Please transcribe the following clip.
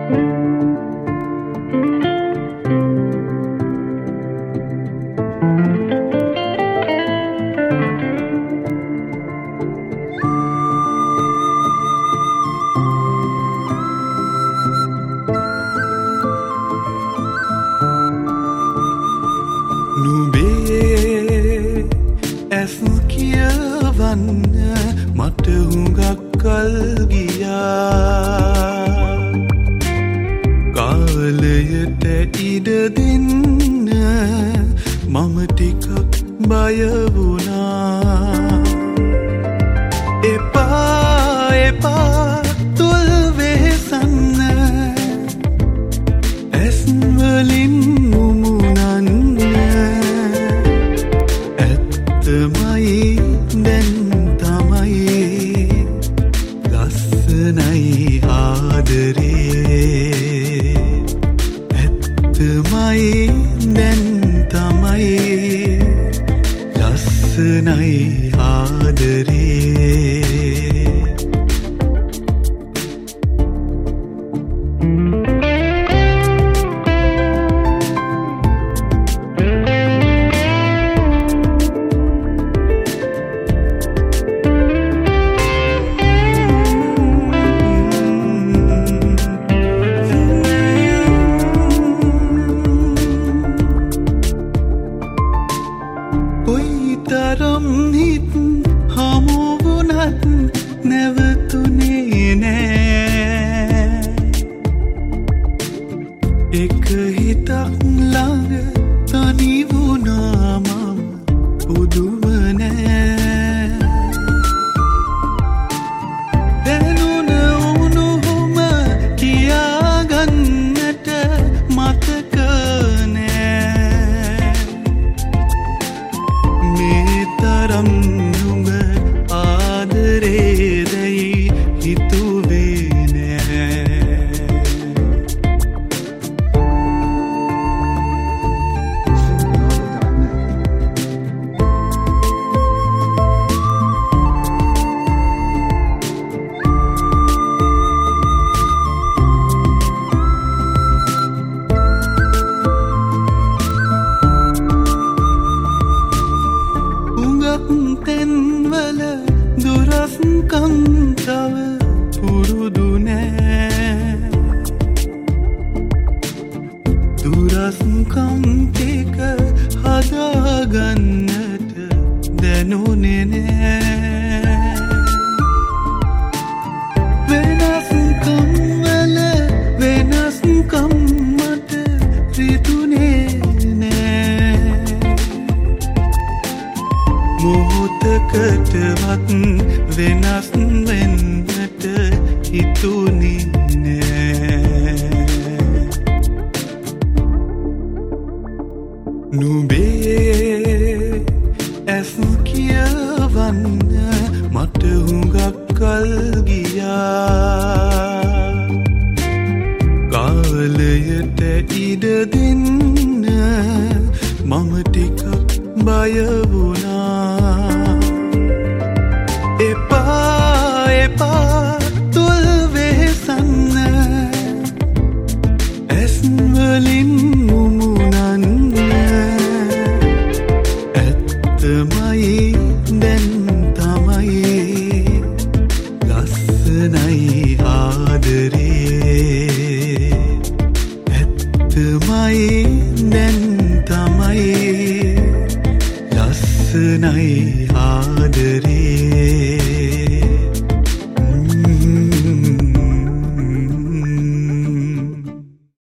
නුඹේ ඇස් කියවන්න මට හුඟක් කල් ගියා කාලයට ඉඩ දෙන්න මම ටිකක් බය වුණා එපා තුල් වෙහසන්න ඇස් වලින් දැන් තමයි ලස්සනයි ආදරේ ඇත්තමයි දැන් තමයි ලස්සනයි ආදරේ තරම් හිත් හමු වුණත් නැවතුනේ නෑ එක හිතක් ළඟ තනි වුණා මම පුදුම නෑ දැනුණ උණුහුම කියාගන්නට මතක නුඹ ආදරේදයි හිතුවේ නෑ තැන්වල දුරස්කම් තව පුරුදු නෑ දුරස්කම් ටික හදාගන්නට දැනුනේ නෑ වෙනස්කම් වල වෙනස්කම් මට රිදුනේ මොහොතකටවත් වෙනස් වෙන්නට හිතුනේ නෑ නුඹේ ඇස් කියවන්න මට හුඟක් කල් ගියා කාලයට ඉඩ දෙන්න මම ටිකක් බය වුණා එපා තුල් වෙහසන්න ඇස් වලින් මුමුණන්න ඇත්තමයි දැන් තමයි ලස්සනයි ආදරේ ඇත්තමයි දැන් තමයි ලස්සනයි ආදරේ